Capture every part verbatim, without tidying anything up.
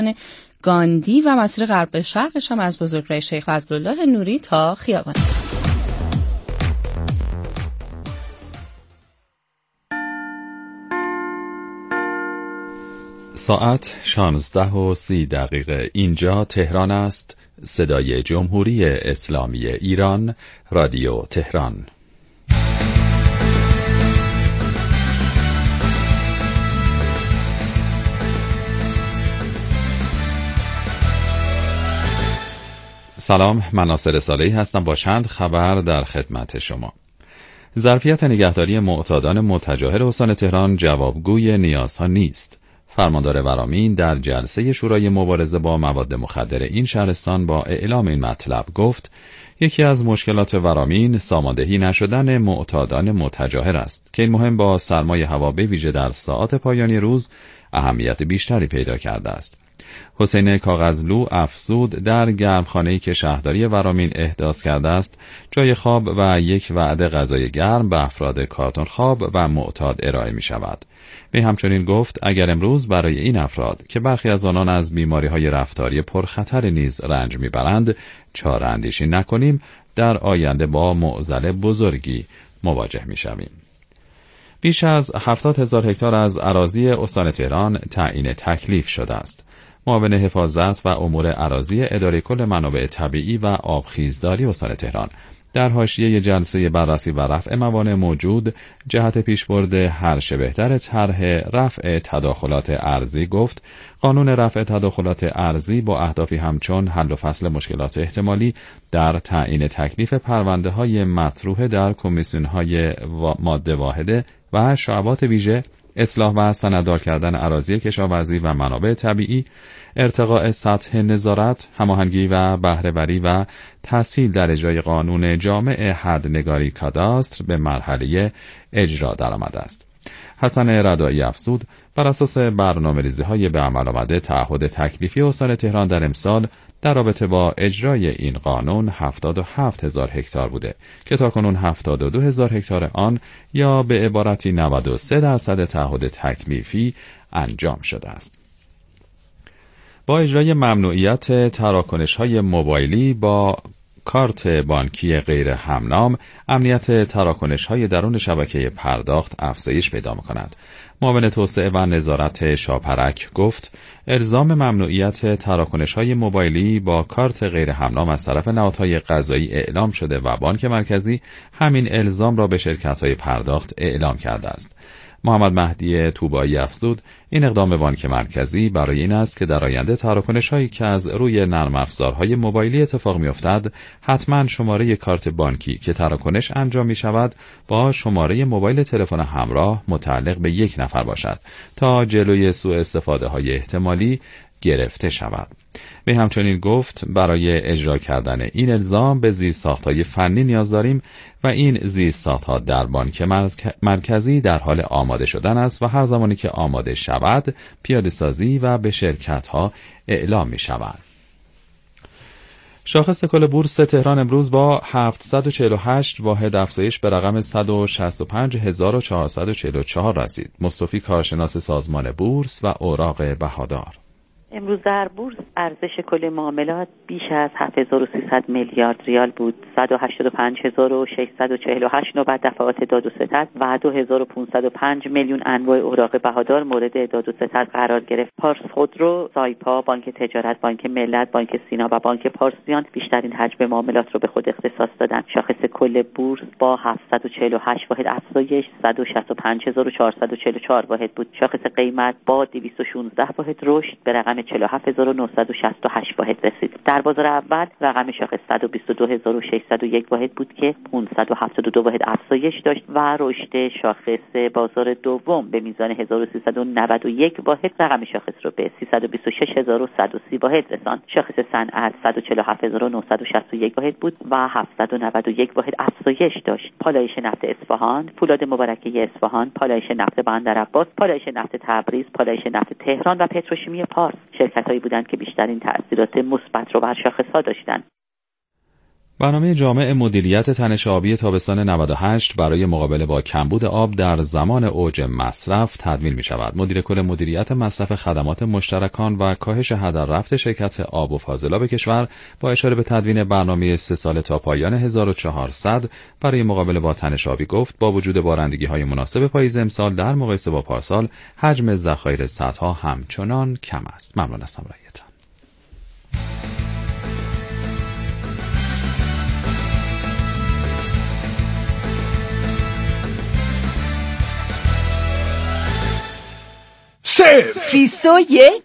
گاندی و مسیر غرب به شرقش هم از بزرگراه شیخ فضلالله نوری تا خیابان. ساعت شانزده و سی دقیقه. اینجا تهران است. صدای جمهوری اسلامی ایران، رادیو تهران. سلام، من ناصر صالحی هستم با چند خبر در خدمت شما. ظرفیت نگهداری معتادان متجاهل استان تهران جوابگوی نیازها نیست. فرماندار ورامین در جلسه شورای مبارزه با مواد مخدر این شهرستان با اعلام این مطلب گفت یکی از مشکلات ورامین ساماندهی نشدن معتادان متجاهل است که این مهم با سرمای هوا به ویژه در ساعات پایانی روز اهمیت بیشتری پیدا کرده است. حسین کاغذلو افزود در گرمخانه‌ای که شهرداری ورامین احداث کرده است جای خواب و یک وعده غذای گرم به افراد کارتون خواب و معتاد ارائه می شود. وی همچنین گفت اگر امروز برای این افراد که برخی از آنان از بیماری‌های رفتاری پرخطر نیز رنج می‌برند چاره اندیشی نکنیم در آینده با معضل بزرگی مواجه می‌شویم. بیش از هفتاد هزار هکتار از اراضی استان تهران تعیین تکلیف شده است. معاون حفاظت و امور اراضی اداره کل منابع طبیعی و آبخیزداری استان تهران در حاشیه جلسه بررسی و رفع موانع موجود جهت پیشبرد هر چه بهتر طرح رفع تداخلات ارضی گفت قانون رفع تداخلات ارضی با اهدافی همچون حل و فصل مشکلات احتمالی در تعیین تکلیف پرونده‌های مطروح در کمیسیون‌های ماده واحده و شعبات ویژه، اصلاح و سنددار کردن اراضی کشاورزی و منابع طبیعی، ارتقاء سطح نظارت، هماهنگی و بهره‌وری و تسهیل در اجرای قانون جامع حدنگاری کاداستر به مرحله اجرا درآمده است. حسن رضایی افزود بر اساس برنامه‌ریزی‌های به عمل آمده تعهد تکلیفی استان تهران در امسال در رابطه با اجرای این قانون هفتاد و هفت هزار هکتار بوده که تاکنون هفتاد و دو هزار هکتار آن یا به عبارتی نود و سه درصد تعهد تکلیفی انجام شده است. با اجرای ممنوعیت تراکنش‌های موبایلی با کارت بانکی غیر همنام، امنیت تراکنش‌های درون شبکه پرداخت افزایش پیدا می‌کند. معاون توسعه و نظارت شاپرک گفت الزام ممنوعیت تراکنش‌های موبایلی با کارت غیر همنام از طرف نهادهای قضایی اعلام شده و بانک مرکزی همین الزام را به شرکت‌های پرداخت اعلام کرده است. محمد مهدی طوبایی افزود این اقدام بانک مرکزی برای این است که در آینده تراکنش‌هایی که از روی نرم افزارهای موبایلی اتفاق می‌افتد حتما شماره کارت بانکی که تراکنش انجام می‌شود با شماره موبایل تلفن همراه متعلق به یک نفر باشد تا جلوی سوء استفاده‌های احتمالی گرفته شود. به همچنین گفت برای اجرا کردن این الزام به زیرساخت‌های فنی نیاز داریم و این زیرساخت‌ها در بانک مرکزی در حال آماده شدن است و هر زمانی که آماده شود پیاده سازی و به شرکت‌ها اعلام می شود. شاخص کل بورس تهران امروز با هفتصد و چهل و هشت واحد افزایش به رقم صد و شصت و پنج هزار و چهارصد و چهل و چهار رسید. مصطفی کارشناس سازمان بورس و اوراق بهادار: امروز در بورس ارزش کل معاملات بیش از هفت هزار و سیصد میلیارد ریال بود. صد و هشتاد و پنج هزار و ششصد و چهل و هشت نوبت دفعات داد و ستد و دو هزار و پانصد و پنج میلیون انواع اوراق بهادار مورد داد و ستد قرار گرفت. پارس خودرو، سایپا، بانک تجارت، بانک ملت، بانک سینا و بانک پارسیان بیشترین حجم معاملات را به خود اختصاص دادند. شاخص کل بورس با هفتصد و چهل و هشت واحد افزایش صد و شصت و پنج هزار و چهارصد و چهل و چهار واحد بود. شاخص قیمت با دویست و شانزده واحد رشد به رقم چهل و هفت هزار و نهصد و شصت و هشت واحد رسید. در بازار اول رقم شاخص صد و بیست و دو هزار و ششصد و یک واحد بود که پانصد و هفتاد و دو واحد افزایش داشت و رشد شاخص بازار دوم به میزان هزار و سیصد و نود و یک واحد رقم شاخص رو به سیصد و بیست و شش هزار و صد و سی واحد رساند. شاخص صنعت صد و چهل و هفت هزار و نهصد و شصت و یک واحد بود و هفتصد و نود و یک واحد افزایش داشت. پالایش نفت اصفهان، فولاد مبارکه اصفهان، پالایش نفت بندرعباس، پالایش نفت تبریز، پالایش نفت تهران و پتروشیمی پارس شرکت‌هایی بودند که بیشترین تأثیرات مثبت رو بر شاخص‌ها داشتند. برنامه جامع مدیریت تنش آبی تابستان نود و هشت برای مقابله با کمبود آب در زمان اوج مصرف تدوین می شود. مدیر کل مدیریت مصرف خدمات مشترکان و کاهش هدر رفت شرکت آب و فاضلاب کشور با اشاره به تدوین برنامه سه ساله تا پایان هزار و چهارصد برای مقابله با تنش آبی گفت با وجود بارندگی‌های مناسب پاییز امسال در مقایسه با پارسال حجم ذخایر سدها همچنان کم است. ممنون از همراهیتان. صرف بیست و یک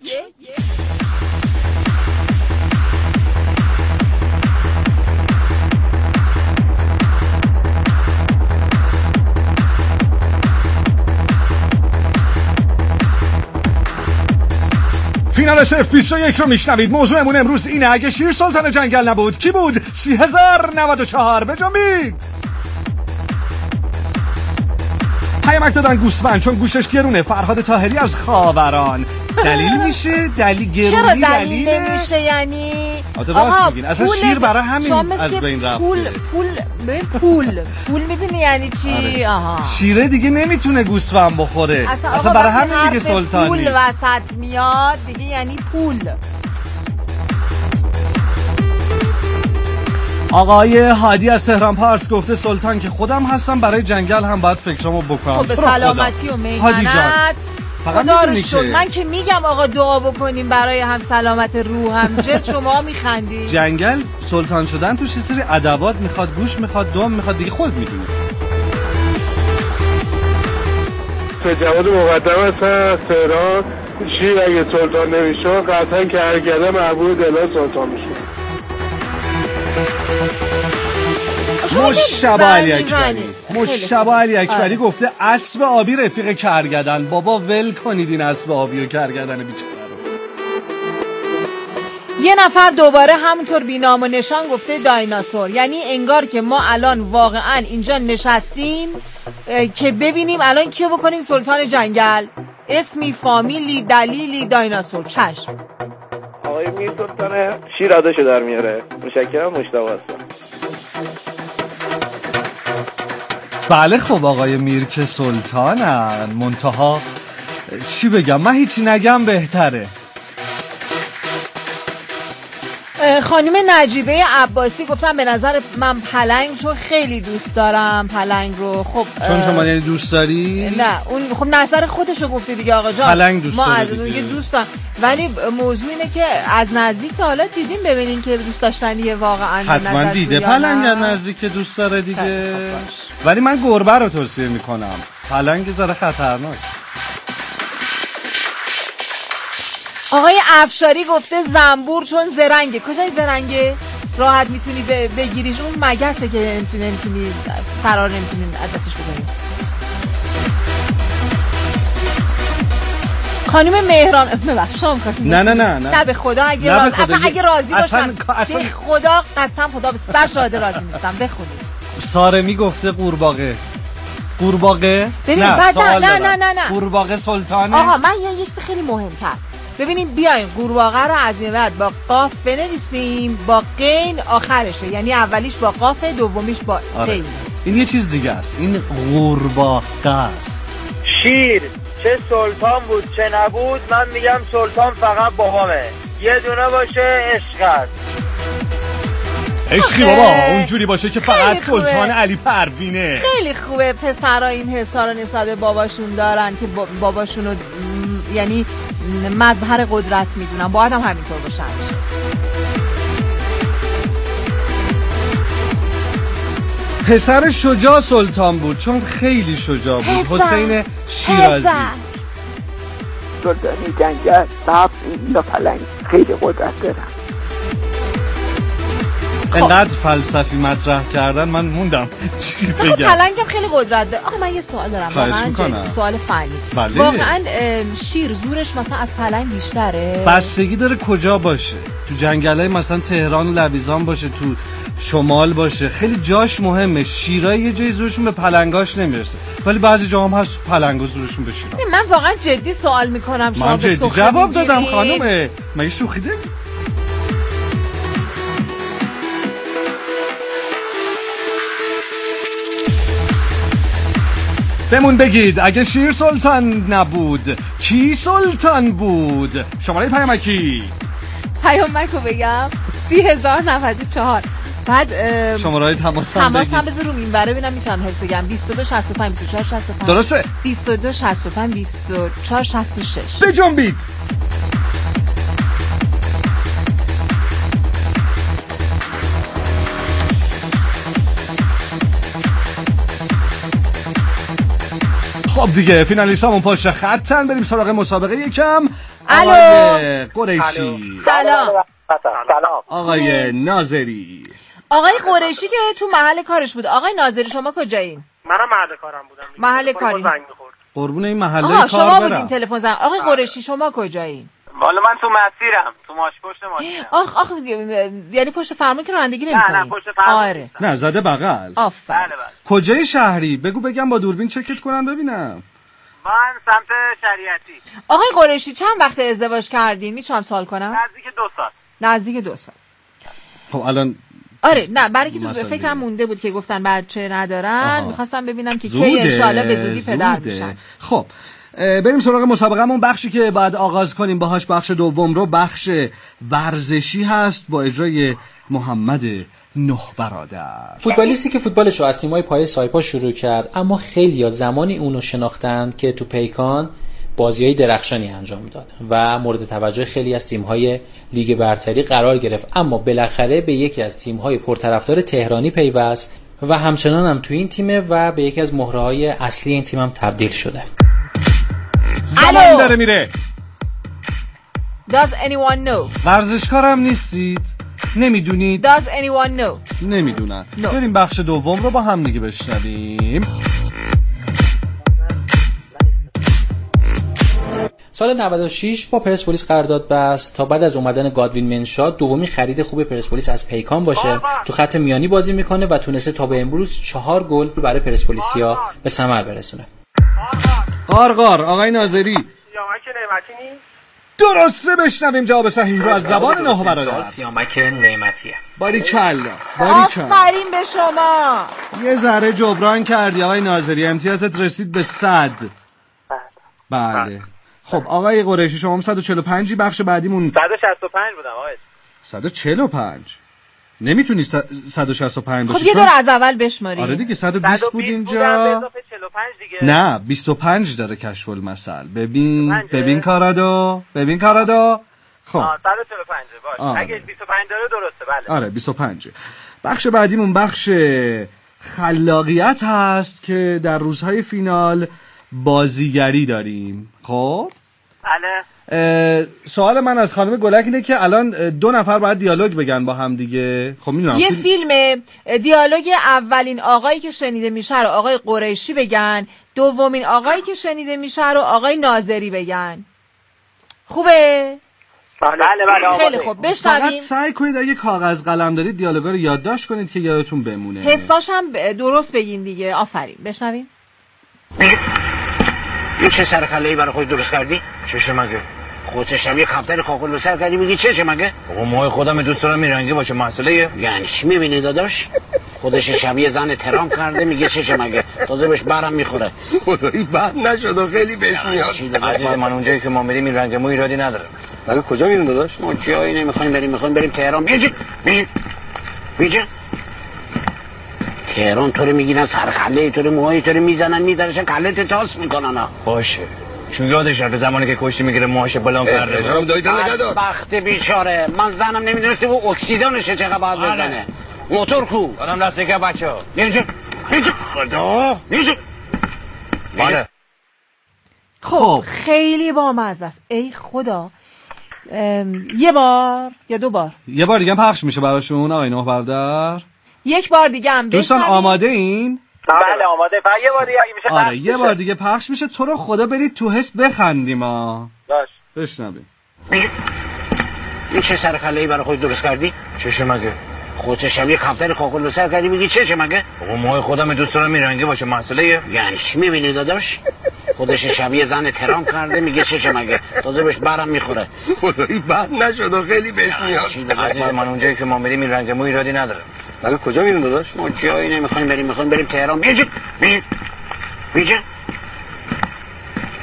فینال صرف بیست و یک رو میشنوید. موضوعمون امروز اینه اگه شیر سلطان جنگل نبود کی بود؟ سی هزار و نود و چهار بجنبید. پیامک دادن گوسفند چون گوشش گرونه. فرهاد طاهری از خاوران. دلیل میشه؟ دلیل گرونی چرا دلیل دلیله؟ نمیشه یعنی؟ آقا میگین اصلا شیر برای همین از بین رفته. پول پول پول پول میدونی یعنی چی؟ آره. آها. شیره دیگه نمیتونه گوسفند بخوره. اصلا, اصلا برای همین دیگه سلطان پول نیست. وسط میاد دیگه یعنی پول. آقای هادی از تهران پارس گفته سلطان که خودم هستم برای جنگل هم باید فکرامو بکنم. خب به سلامتی و میمنت. خدا رو شد. من که میگم آقا دعا بکنیم برای هم سلامت روح هم جسم. شما میخندی. جنگل سلطان شدن توش یه سری ادوات میخواد، گوش میخواد، دم میخواد، دیگه خود میدونی. جواد مقدم هستم از تهران. شیر اگه سلطان نمیشون قطعا که هرگره محبوب دلها سلطان میشون. مجتبی علی اکبری مجتبی علی اکبری گفته اسب آبی رفیق کرگدن. بابا ول کنید این اسب آبی و کرگدن بیچاره رو. یه نفر دوباره همونطور بی‌نام و نشان گفته دایناسور. یعنی انگار که ما الان واقعا اینجا نشستیم که ببینیم الان کیو بکنیم سلطان جنگل. اسمی، فامیلی، دلیلی، دایناسور. چشم. آقای میر سلطان شیرادشو در میاره. متشکرم. مجتبی هستم. بله خب آقای میر که سلطانن، منتها چی بگم، من هیچی نگم بهتره. خانم نجیبه عباسی گفتم به نظر من پلنگ رو خیلی دوست دارم. پلنگ رو خب چون شما یعنی دوست داری؟ نه اون خب نظر خودشو گفته دیگه آقا جان. پلنگ دوست ما از دیگه. یه دوستم، ولی موضوع اینه که از نزدیک تا حالا دیدیم ببینین که دوست داشتنیه واقعا. حتما دیده پلنگ از نزدیک دوست داره دیگه. ولی من گربه رو توصیه میکنم. پلنگ ذره خطرناک. آقای افشاری گفته زنبور چون زرنگه. کجای زرنگه؟ راحت میتونی بگیریش. اون مگسه که نمیتونی نمیتونی فرار نمیتونی از دستش بکنی. خانم مهران ببخشید شما می‌خواستید نه نه نه نه نه به خدا اگه راز... خدا. اصلا اگه راضی اصلا... باشم اصلا... به خدا قسم خدا به سر شاهد راضی نیستم. بخونید. سارمی گفته قورباغه. قورباغه؟ نه بعد نه نه نه نه نه قورباغه سلطانه. آقا من یه چیز خیلی مهمتر. ببینیم بیایم قورباغه رو از این بعد با قاف بنویسیم، با قین آخرشه. یعنی اولیش با قاف، دومیش با آره. قین. این یه چیز دیگه است. این قورباغه است. شیر چه سلطان بود چه نبود، من میگم سلطان فقط بابامه. یه دونه باشه عشق است. عشقی بابا اونجوری باشه که فقط سلطان علی پروینه. خیلی خوبه پسرها این حسا رو نسبت به باباشون دارن که باباشونو یعنی مظهر قدرت میدونن. باید هم همینطور باشن. پسر شجاع سلطان بود چون خیلی شجاع بود. حسین شیرازی. سلطانی جنگل سبز یا پلنگ خیلی قدرت دارن. انقدر فلسفی مطرح کردن من موندم چی بگم. پلنگم خیلی قدرت داره. آخه من یه سوال دارم واقعا جدی، سوال فنی. بله. واقعا شیر زورش مثلا از پلنگ بیشتره؟ بستگی داره کجا باشه. تو جنگلای مثلا تهران و لویزان باشه، تو شمال باشه، خیلی جاش مهمه. شیرای یه جای زورشون به پلنگاش نمیرسه، ولی بعضی جاها هم هست پلنگا زورشون به شیرا. من واقعا جدی سوال میکنم. شما من به جدی جواب دادم خانومه. مگه شوخیده؟ بمون بگید اگه شیر سلطان نبود کی سلطان بود؟ شماره پیامکی پیامکو بگم سی هزار نود و چهار. بعد شماره های تماس هم تماس هم بذار روم این برای ببینم میتونم حفظ بگم. بیست و دو شصت و پنج بیست و چهار شصت و پنج. درسته. بیست و دو شصت و پنج بیست و چهار شصت و شش. بجنبید. خب دیگه فینالیستامون پشت خطن، بریم سراغ مسابقه یکم. الو قریشی. سلام. سلام. آقای ناظری. آقای قریشی که تو محل کارش بود. آقای ناظری شما کجایین؟ منم محل کارم بودم. محل کاری. قربون این محله آها کار شما برم. بودین تلفن زن. آقای قریشی شما کجایین؟ والا من تو مسیرم، تو ماش پشت ماشینم. آخ آخ یعنی پشت فرمون که رانندگی نمی‌کنی؟ نه نه پشت فرمون. آره. نه زده بغل. آفرین. بله بله. کجای شهری؟ بگو بگم با دوربین چکت کنم ببینم. من سمت شریعتی. آقای قریشی چند وقت ازدواج کردین؟ میتونم سوال کنم؟ نزدیک دو سال. نزدیک دو سال. خب الان آره نه برای که تو مثلا فکرم مونده بود که گفتن بچه ندارن، میخواستم ببینم که کی زوده. انشالله به زودی پدر زوده. میشن. خب بریم سراغ مسابقهمون. بخشی که بعد آغاز کنیم باهاش بخش دوم رو، بخش ورزشی هست با اجرای محمد نه برادر. فوتبالیستی که فوتبالش رو از تیم‌های پایه سایپا شروع کرد، اما خیلی‌ها زمانی اونو شناختند که تو پیکان بازی‌های درخشانی انجام داد و مورد توجه خیلی از تیم‌های لیگ برتری قرار گرفت، اما بالاخره به یکی از تیم‌های پرطرفدار تهرانی پیوست و همچنان هم تو این تیمه و به یکی از مهره‌های اصلی این تیم هم تبدیل شده. زمان داره میره. Does anyone know؟ ورزشکارم نیستید؟ نمیدونید؟ Does anyone know؟ نمیدونن. No. بریم بخش دوم رو با هم دیگه بشنویم. سال نود و شش با پرسپولیس قرارداد بست تا بعد از اومدن گادوین منشا دومی خرید خوب پرسپولیس از پیکان باشه. تو خط میانی بازی میکنه و تونسته تا به امروز چهار گل برای پرسپولیسیا به ثمر برسونه. قارقار آقای ناظری. سیامک نعمتی نیست؟ درسته، بشنویم جواب صحیح رو از زبان نه برادر. سیامک نعمتیه. باریکلا باریکلا. آفرین به شما. یه ذره جبران کردی آقای ناظری، امتیازت رسید به صد. بله. خب آقای قریشی شما هم صد و چهل و پنج. بخش بعدیمون صد و شصت و پنج بودم آقای. صد و چهل و پنج. نمیتونی صد و شصت و پنج باشی. خب یه دور از اول بشماری. آره دیگه صد و بیست بود اینجا. دیگه. نه بیست و پنج داره کشف المثل. ببین ببین کارادو ببین کارادو. خب آه صد و چهل و پنج باشه. اگه بیست و پنج داره درسته. بله آره بیست و پنج. بخش بعدیمون بخش خلاقیت هست که در روزهای فینال بازیگری داریم. خب بله. سوال من از خانم گلک اینه که الان دو نفر باید دیالوگ بگن با هم دیگه. خب میدونم یه فیلم دیالوگ اولین آقایی که شنیده میشه رو آقای قریشی بگن، دومین آقایی که شنیده میشه رو آقای ناظری بگن. خوبه؟ بله بله. خیلی خوب بشنویم. فقط سعی کنید اگه کاغذ قلم دارید دیالوگا رو یادداشت کنید که یادتون بمونه. حساش هم درست بگین دیگه. آفرین. بشنویم. این چه سرکله‌ای برای خود درست کردی؟ چشه مگه؟ خودت شبیه کاپتن کاکل به سر کردی میگی چشه مگه؟ آقا موهای خودم دوست دارم میرنگی باشه، مسئله یعنی چی میبینی داداش؟ خودش شبیه زن ترام کرده میگه چشه مگه؟ تازه بهش برم میخوره. خدایی بد نشد و خیلی بهش میاد. عزیز من اونجایی که ما میریم این رنگ مو ایرادی نداره. مگه کجا میریم داداش؟ ما جایی نمیخوایم بریم، میخوایم بریم تهران. بیجی بیجی بیجی تهران طوری میگیرن سرخله طوری موهای طوری میزنن میدرشن کلت تاس میکنن. باشه چون یادش رفت زمانی که کشتی میگیره موهاش بلند کرده. احترام دایتون نگدار. بخت بیچاره من زنم نمیدونسته و اکسیدانشه چقدر باید بزنه. موتور کو آدم دست که بچه ها اینجا اینجا خدا اینجا. بله. خب خیلی بامزه است. ای خدا. یه بار یا دو بار؟ یه بار دیگه هم پخش میشه براشون آقای نه برادر. یک بار دیگه هم دوستان آماده این؟ بله آماده. بعد یه بار دیگه اگه میشه آره یه بار دیگه پخش میشه. تو رو خدا برید تو حس بخندیم ها. باش بشنویم. این چه سرکله‌ای برای خود درست کردی؟ چشه مگه؟ خودت شبیه کاپتن کاکل به سر کردی میگی چشه مگه؟ آقا موهای خودم دوست دارم میرنگی باشه، مسئله یعنی چی میبینی داداش؟ خودش شبیه زن ترام کرده میگه چشه مگه؟ تازه بهش برم میخوره. خدایی بد نشد و خیلی بهش میاد. عزیز من اونجایی که ما میریم این رنگ مو ایرادی نداره. مگه کجا میریم داداش؟ ما جایی نمیخوایم بریم، میخوایم بریم تهران. بیجی بیجی بیجی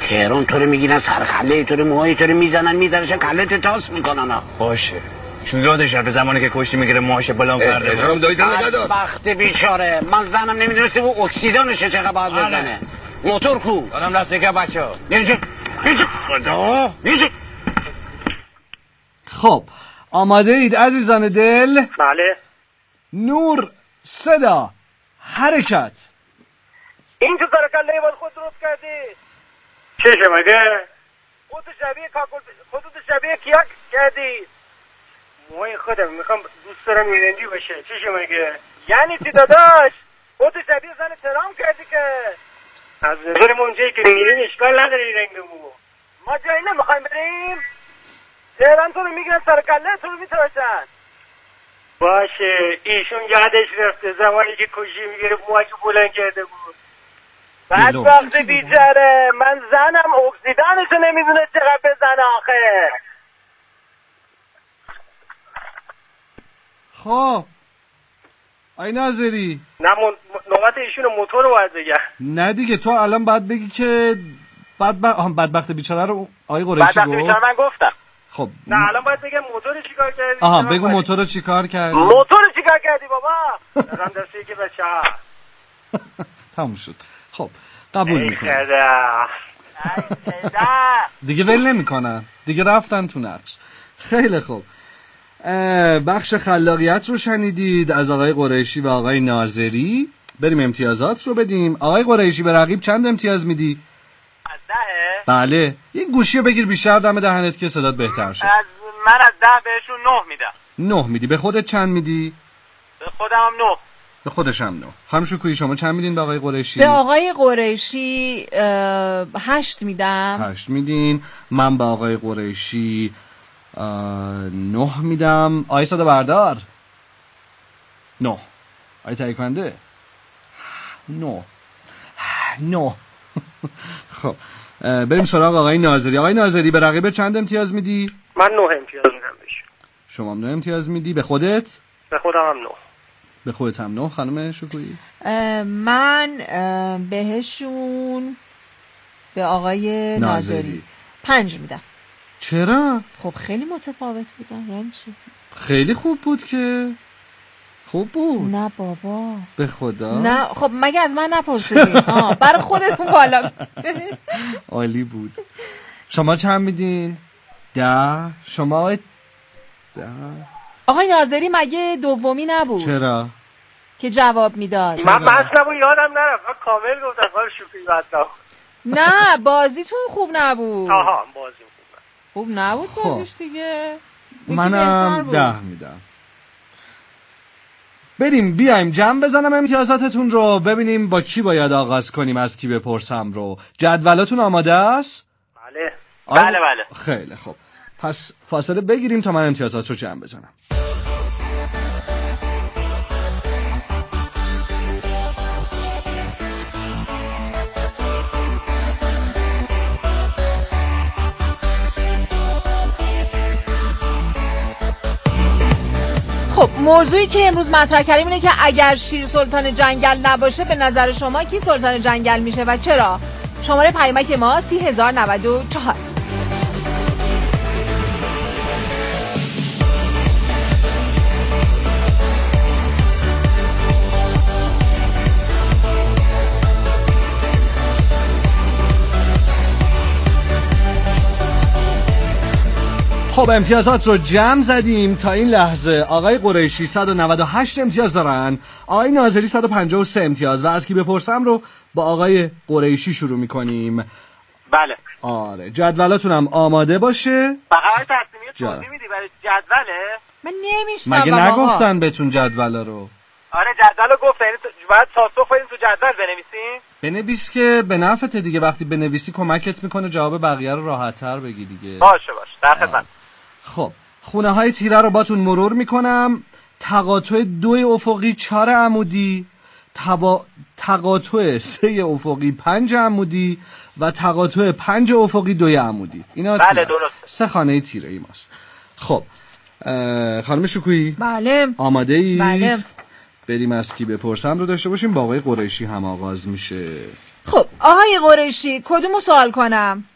تهران تو رو میگیرن سرخله، تو رو موهای تو رو میزنن میدرشن کلت تاس میکنن. باشه شون یادش رفت زمانی که کشتی میگیره موهاش بلند کرده. احترام دایی زنه داد. وقت بیچاره من زنم نمیدونسته و اکسیدانشه چقدر باید بزنه. موتور کو دارم دسته که بچه ها اینجا اینجا خدا اینجا. خب آماده اید عزیزان دل؟ بله. نور، صدا، حرکت. این تو سرکله باید خود درست کردی؟ چشه مگه؟ خود شبیه کاکل خودت شبیه کیاک کردی؟ موهای خودم میخوام دوست دارم میرنجی باشه. چشه مگه؟ یعنی چی داداش؟ خود شبیه زن ترام کردی که از نظرم اونجایی که میرین اشکال نداره این رنگ مو. ما جایی نمیخوایم بریم؟ تهران تو رو میگیرن سرکله تو رو میتراشن. باشه ایشون یادش رفته زمانی که کشی میگیره موهاش بلند کرده بود. بعد وقت بیچاره من زنم اکسیدانشو نمیدونه چقدر بزنه آخه. خب آی ناظری نه نوبت ایشون موتور رو باید بگم. نه دیگه تو الان باید بگی که بعد ب... بدبخت بیچاره رو آی قریشی گفت. بدبخت بیچاره من گفتم. خب نه الان باید بگم موتور چیکار کردی. آها بگو موتور رو چیکار کردی. موتور رو چیکار کردی بابا؟ دارم دسته که بچه‌ها. تموم شد. خب قبول میکنم. دیگه ول نمیکنن. دیگه رفتن تو نقش. خیلی خوب. بخش خلاقیت رو شنیدید از آقای قریشی و آقای ناظری. بریم امتیازات رو بدیم. آقای قریشی به رقیب چند امتیاز میدی؟ از دهه؟ بله. این گوشی رو بگیر بیشتر دم دهنت که صدات بهتر شه. از من از ده بهشون نه میدم. نه میدی. به خودت چند میدی؟ به خودم هم نه. به خودش هم نه. خانم شکویی شما چند میدین به آقای قریشی؟ به آقای قریشی هشت میدم. هشت میدین. من به آقای قریشی نه میدم. آقای ساده بردار نه. آقای تهیه کننده نه نه. خب بریم سراغ آقای ناظری. آقای ناظری به رقیب چند امتیاز میدی؟ من نه امتیاز میدم بهش. شما هم نه امتیاز میدی. به خودت؟ به خودم هم نه. به خودت هم نه. خانم شکویی؟ من بهشون به آقای ناظری پنج میدم. چرا؟ خب خیلی متفاوت بودن. یعنی چی؟ خیلی خوب بود که. خوب بود. نه بابا به خدا. نه خب مگه از من نپرسیدی؟ آه برای خودتون بالا. عالی بود. شما چند میدین؟ ده. شما آقای ده. آقای ناظری مگه دومی نبود؟ چرا؟ که جواب میداد. من مطلبو یادم نرفت. من کامل گفتم خواهر شوخی بدم. نه بازیتون خوب نبود. آها بازی خوب نبود بازیش دیگه. منم ده میدم. بریم بیایم جمع بزنم امتیازاتتون رو ببینیم با کی باید آغاز کنیم از کی بپرسم رو. جدولاتون آماده است؟ بله آه؟ بله بله. خیلی خوب. پس فاصله بگیریم تا من امتیازات رو جمع بزنم. خب موضوعی که امروز مطرح کردیم اینه که اگر شیر سلطان جنگل نباشه به نظر شما کی سلطان جنگل میشه و چرا؟ شماره پیامک ما سی هزار و نود و چهار. خب امتیازات رو جمع زدیم تا این لحظه. آقای قریشی صد و نود و هشت امتیاز دارن، آقای ناظری صد و پنجاه و سه امتیاز. و از کی بپرسم رو با آقای قریشی شروع میکنیم. بله آره جدولاتون هم آماده باشه. فقط تصمیمی توضیح میدی برای جدوله؟ من نمیشنوم. مگه نگفتن بهتون جدولا رو؟ آره جدولو گفت. یعنی بعد ساسو خودین تو جدول بنویسین؟ بنویس که به نفعت دیگه. وقتی بنویسی کمکت میکنه جواب بقیه رو راحت‌تر بگی دیگه. باشه باشه در خدمت. خب خونه های تیره رو باتون مرور میکنم. تقاطع دو افقی چهار عمودی، توا... تقاطع سه افقی پنج عمودی و تقاطع پنج افقی دوی عمودی. اینا بله درست. سه خانه تیره ای ماست. خب خانم شکویی بله آماده اید؟ بله. بریم از کی بپرسم رو داشته باشیم. با آقای قریشی هم آغاز میشه. خب آقای قریشی کدومو سوال کنم؟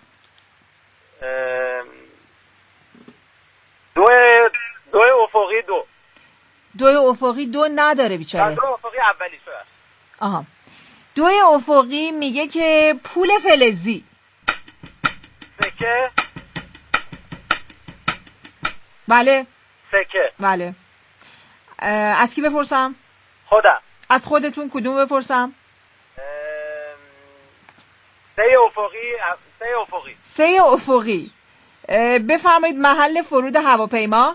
دو دو افقی دو دو افقی دو نداره بیچاره. دو افقی اولی شده. آها دو افقی میگه که پول فلزی. سکه. بله. سکه. بله. از کی بپرسم؟ خودم. از خودتون کدوم بپرسم؟ سه افقی سه افقی سه افقی. بفرمایید محل فرود هواپیما.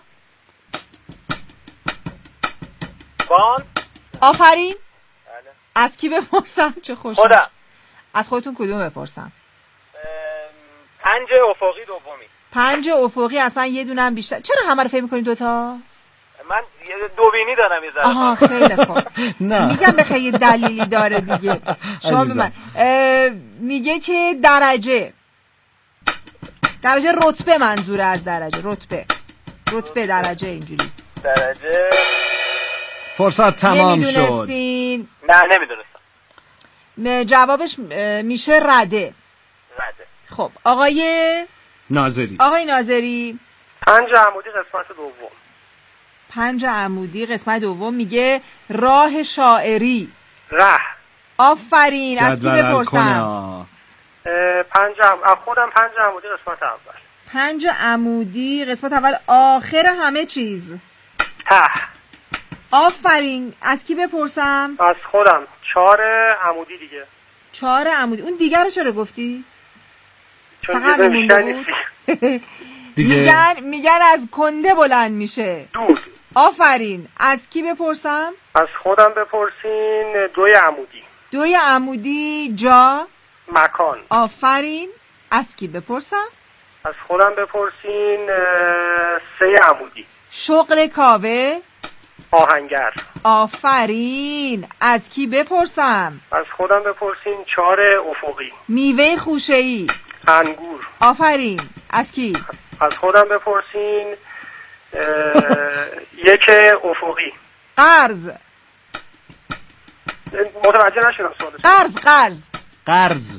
بان. آفرین. بله. از کی بپرسم؟ چه خوش. خودم. از خودتون کدوم بپرسم؟ پنج افقی دومی. پنج افقی اصلا یه دونه هم بیشتر. چرا همه رو فهم می‌کنید دو تا؟ من دو بینی دارم یه ذره. آها خیلی خوب. میگم بخیر یه دلیلی داره دیگه. شما به من میگه که درجه درجه رتبه منظوره از درجه رتبه رتبه درجه اینجوری درجه. فرصت تمام شد. نمیدونستین؟ نه نمیدونستم. جوابش میشه رده. رده. خب آقای ناظری. آقای ناظری پنج عمودی قسمت دوم. پنج عمودی قسمت دوم میگه راه شاعری. ره. آفرین. از کی بپرسم؟ پنج عم... خودم پنج عمودی قسمت اول. پنج عمودی قسمت اول آخر همه چیز. ته. آفرین. از کی بپرسم؟ از خودم. چهار عمودی دیگه. چهار عمودی. اون دیگر رو چرا گفتی؟ چون دیگه میشنی میگن میگن از کنده بلند میشه. دود. آفرین. از کی بپرسم؟ از خودم بپرسین. دوی عمودی. دوی عمودی جا. مکان. آفرین. از کی بپرسم؟ از خودم بپرسین. سه عمودی. شغل کاوه. آهنگر. آفرین. از کی بپرسم؟ از خودم بپرسین. چهار افقی. میوه خوشه‌ای. انگور. آفرین. از کی؟ از خودم بپرسین. یک افقی. قرض. متوجه نشدم سوالش. قرض قرض قرض.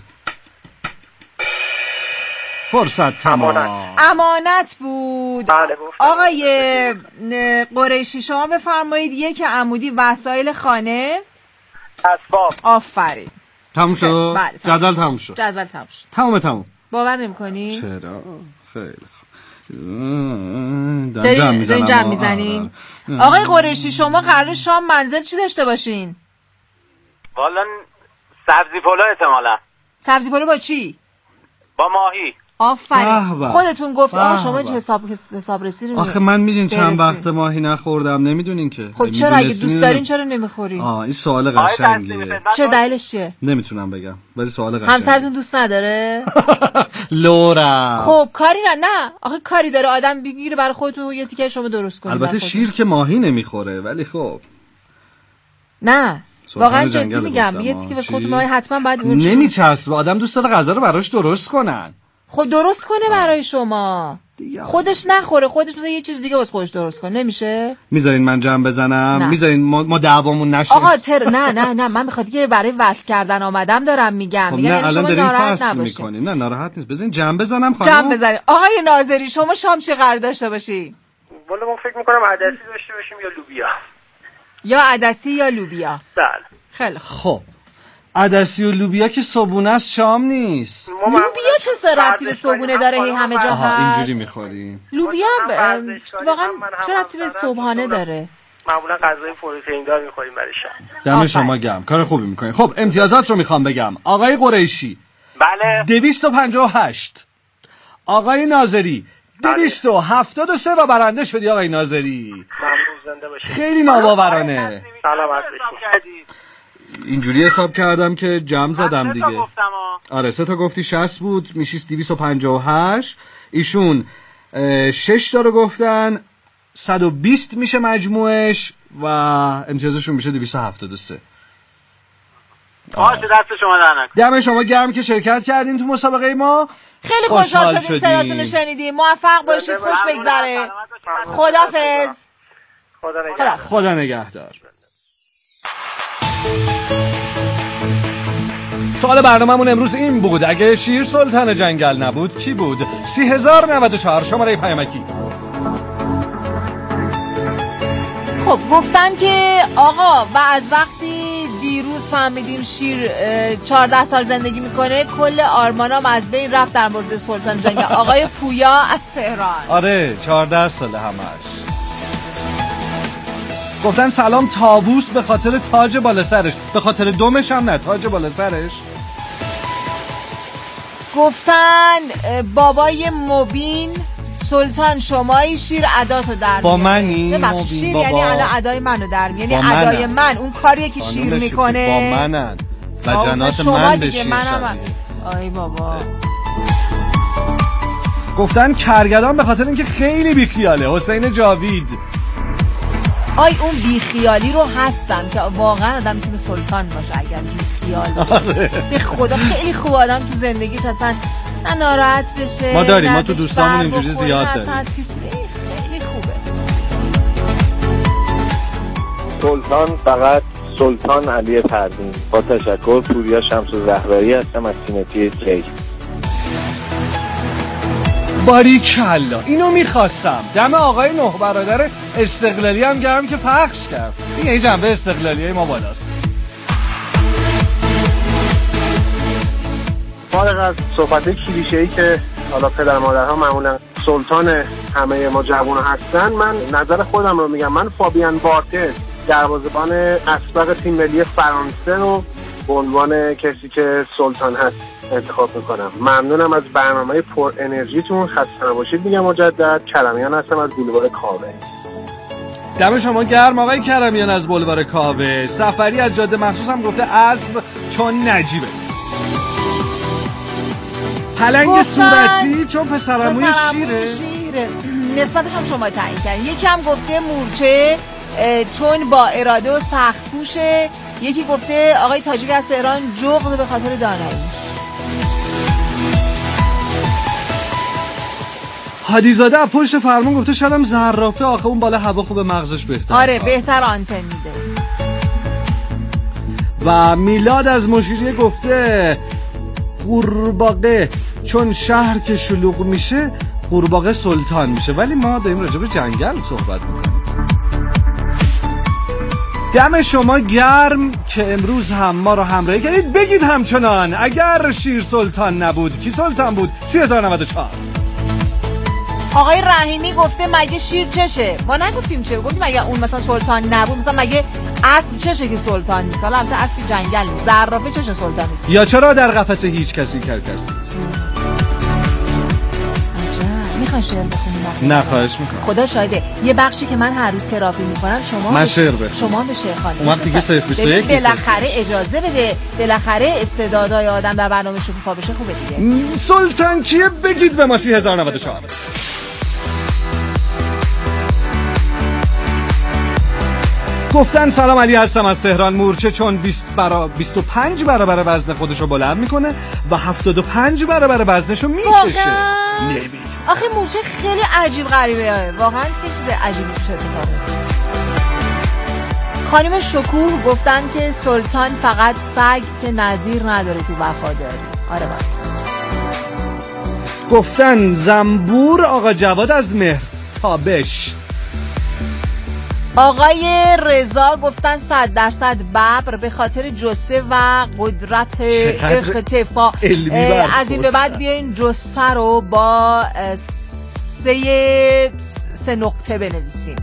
فرصت تمام. امانت, امانت بود. بله آقای قریشی شما بفرمایید یک عمودی وسایل خانه. اسباب. آفرین. تموم شد. بله جدول تموم شد. جدول تموم شد. تمام تمام. باور نمی‌کنی؟ چرا؟ خیلی خوب. دارین جمع میزنیم. جمع میزنین. آقای قریشی شما قرار شام منزل چی داشته باشین؟ والا سبزی پلو احتمالاً. سبزی پلو با چی؟ با ماهی. آفرین. خودتون گفت آقا شما حساب حساب رسی رو. آخه من میدونین چند وقت ماهی نخوردم نمیدونین که. خب چرا اگه دوست دارین چرا نمیخورین؟ آه این سوال قشنگیه. چه دلیلش چیه؟ نمیتونم بگم ولی سوال قشنگه. همسرتون دوست نداره؟ لورا. خب کاری نه نه آخه کاری داره آدم بگیره برای خودتون یه تیکه شما درست کنید. البته شیر که ماهی نمیخوره ولی خب نه واقعا جدی میگم یه تیکه واسه خودتون ماهی حتما باید اون نمیچسبه. آدم دوست داره غذا رو براش درست کنن. خب درست کنه برای شما. خودش نخوره خودش مثلا یه چیز دیگه واسه خودش درست کنه نمیشه؟ میذارین من جمع بزنم؟ میذارین ما, ما دعوامون نشه؟ آقا تر نه نه نه من میخواد که برای وصل کردن آمدم دارم میگم. خب میگم نه یعنی الان شما دارین فصل میکنین. نه ناراحت نیست بزنین جمع بزنم خانم. جمع بزنین. آقای ناظری شما شام چی قرار داشته باشی؟ والا من فکر میکنم عدسی داشته باشیم یا لوبیا. یا عدسی یا لوبیا. بله. خیلی خب عدسی و لوبیا که صبونه است شام نیست. لوبیا چه ربطی به صبحونه داره هی همه جا هست؟ اینجوری میخوریم. لوبیا واقعا چه ربطی به صبحانه داره؟ معمولا غذای پروتئین دار میخوریم برای شام. دم شما گرم کار خوبی میکنین. خب امتیازات رو میخوام بگم. آقای قریشی بله دویست و پنجاه و هشت. آقای ناظری دویست و هفتاد و سه و برنده شدی آقای ناظری. ممنون زنده باشید. خیلی ناباورانه. سلامت باشید. اینجوری حساب کردم که جمع زدم دیگه. آره سه تا گفتی شصت بود میشیست دویست و پنجاه و هشت. ایشون شش تا رو گفتن صد و بیست میشه مجموعش و امتیازشون میشه دویست و هفتاد و سه. باشه دست شما در نکنه. دم شما گرم که شرکت کردین تو مسابقه ما. خیلی خوشحال شدیم صداتون رو شنیدیم. موفق باشید خوش بگذره. خدافظ. خدا نگهدار. خدا نگهدار. سوال برنامه‌مون امروز این بود: اگه شیر سلطان جنگل نبود کی بود؟ سی هزار و نود و چهار شماره پیامکی. خب گفتن که آقا و از وقتی دیروز فهمیدیم شیر چهارده سال زندگی میکنه کل آرمانام از بین رفت در مورد سلطان جنگل. آقای پویا از تهران. آره چهارده ساله همش. گفتن سلام طاووس به خاطر تاج بالا سرش، به خاطر دومش هم نه، تاج بالا سرش. گفتن بابای مبین سلطان شمایی شیر عداتو در با منی مبین شیر بابا. یعنی الان ادای منو در میاد، یعنی ادای من اون کاریه که شیر میکنه با منن و جنات من به شیر شبیه. آی بابا. گفتن کرگدان به خاطر اینکه خیلی بیخیاله، حسین جاوید. آی اون بیخیالی رو هستم که واقعا آدم میتونه سلطان باشه اگر بیخیال باشه. به خدا خیلی خوب آدم تو زندگیش اصلا نه ناراحت بشه. ما داریم، ما تو دوستامون اینجوری زیاد داریم. خیلی خوبه. سلطان فقط سلطان علی پروین. با تشکر. پوریا شمس‌الزهرایی هستم از تیمتی کی. باریکلا، اینو میخواستم. دم آقای نه برادر استقلالی هم گرم که پخش کرد. این یه جنبه استقلالی ما بالاست. فارغ از صحبت کلیشه‌ای که حالا پدر مادرها معمولا سلطان همه ما جوونا هستن، من نظر خودم رو میگم. من فابیان بارتز دروازه‌بان اسبق تیم ملی فرانسه رو به عنوان کسی که سلطان هست انتخاب میکنم. ممنونم از برنامه پر انرژیتون. خسته نباشید میگم مجدد. کرمیان هستم از بولوار کاوه. دم شما گرم آقای کرمیان از بولوار کاوه. سفری از جاده مخصوص هم گفته اسب چون نجیبه. پلنگ صورتی چون پسرعموی شیره. شیره نسبتش هم شما تعیین کردین. یکی هم گفته مورچه چون با اراده و سخت کوشه. یکی گفته آقای تاجیک از تهران جغد به خاطر دانایی. هادیزاده از پشت فرمون گفته شدم زرافه، آخه اون بالا هوا خوبه مغزش بهتر. آره بهتر آنتن میده. و میلاد از مشیریه گفته قورباغه چون شهر که شلوغ میشه قورباغه سلطان میشه. ولی ما داریم راجع به جنگل صحبت میکنیم. دم شما گرم که امروز هم ما رو همراهی کردید. بگید همچنان اگر شیر سلطان نبود کی سلطان بود؟ سی هزار و نود و چهار. آقای رحیمی گفته مگه شیر چشه؟ ما نگفتیم چه، گفتیم اگه اون مثلا سلطان نبود، مثلا مگه اسب چشه که سلطان نیست؟ حالا البته اسب جنگل نیست، زرافه چشه سلطان نیست؟ یا چرا در قفس هیچ کسی کرکس نیست؟ میخوای شعر بخونیم؟ نه خواهش میکنم. خدا شاهده یه بخشی که من هر روز تراپی میکنم شما من شعر بخونم. شما به شعر خواندن. اون وقت دیگه صفر بیست و یک بالاخره اجازه بده، بالاخره استعدادهای آدم در برنامه شکوفا بشه. خوبه دیگه. سلطان کیه بگید به ما. سی هزار و نود و چهار. گفتن سلام علی هستم از تهران. مورچه چون بیست برا... بیست و پنج برابر وزن خودشو بلند میکنه و هفتاد و پنج برابر وزنشو میکشه. نمیدونم. آخه مورچه خیلی عجیب غریبه، واقعا خیلی چیز عجیبی توش اتفاق میفته. خانم شکوه گفتن که سلطان فقط سگ که نظیر نداره تو وفاداری. آره با. گفتن زنبور آقا جواد از مهر تابش. آقای رضا گفتن صد درصد ببر به خاطر جثه و قدرت اختفا. از این به بعد بیاین جثه رو با سه سه نقطه بنویسیم.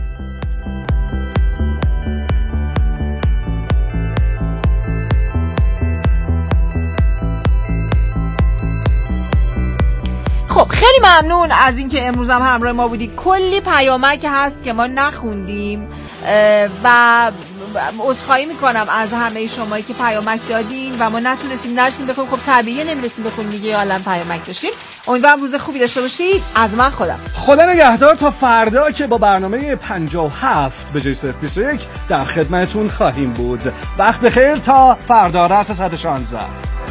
خب خیلی ممنون از اینکه امروز هم همراه ما بودی. کلی پیامک هست که ما نخوندیم و عذرخواهی میکنم از همه شمایی که پیامک دادین و ما نتونستیم نرسیم بخونیم. خب طبیعیه نمیرسیم بخونیم دیگه، حالا پیامک داشتیم. امیدوارم روز خوبی داشته باشید. از من خودم خدا نگهدار تا فردا که با برنامه پنجاه و هفت به جای صفر بیست و یک در خدمتتون خواهیم بود. وقت بخیر تا فردا. رأس صد و شانزده.